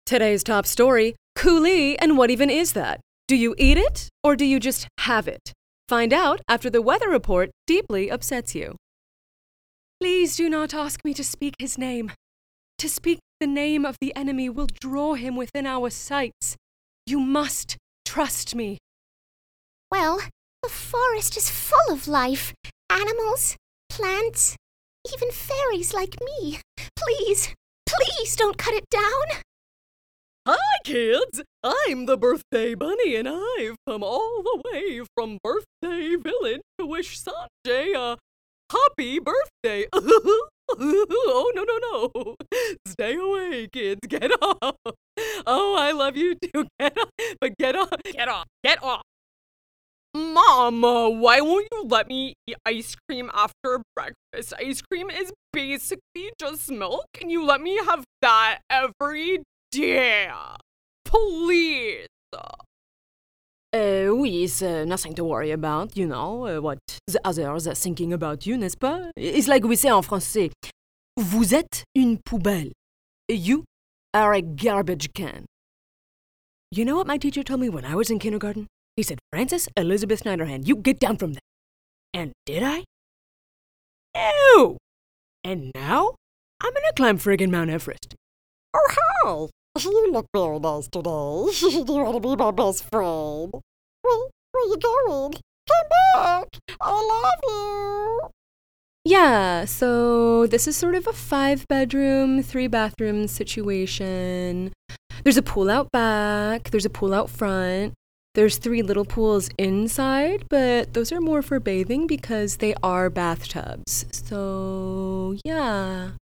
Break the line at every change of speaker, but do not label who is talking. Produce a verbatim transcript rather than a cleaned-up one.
Today's top story, coulis, and what even is that? Do you eat it or do you just have it? Find out after the weather report deeply upsets you. Please do not ask me to speak his name. To speak the name of the enemy will draw him within our sights. You must trust me.
Well, the forest is full of life. Animals, plants, even fairies like me. Please, please don't cut it down.
Hi, kids! I'm the Birthday Bunny, and I've come all the way from Birthday Village to wish Sanjay a happy birthday. Oh, no, no, no. Stay away, kids. Get off. Oh, I love you too. Get off. But get off. Get off. Get off. Mom, uh, why won't you let me eat ice cream after breakfast? Ice cream is basically just milk, and you let me have that every day. Please. Uh, oui, it's uh, nothing to worry about, you know, uh, what the others are thinking about you, n'est-ce pas? It's like we say en français, vous êtes une poubelle. You are a garbage can. You know what my teacher told me when I was in kindergarten? He said, Frances Elizabeth Schneiderhan, you get down from there. And did I? No! And now, I'm gonna climb friggin' Mount Everest.
Oh, hi! You look very nice today. Do you want to be my best friend? Where, where you going? Come back! I love you!
Yeah, so this is sort of a five-bedroom, three-bathroom situation. There's a pool out back, there's a pool out front. There's three little pools inside, but those are more for bathing because they are bathtubs. So, yeah.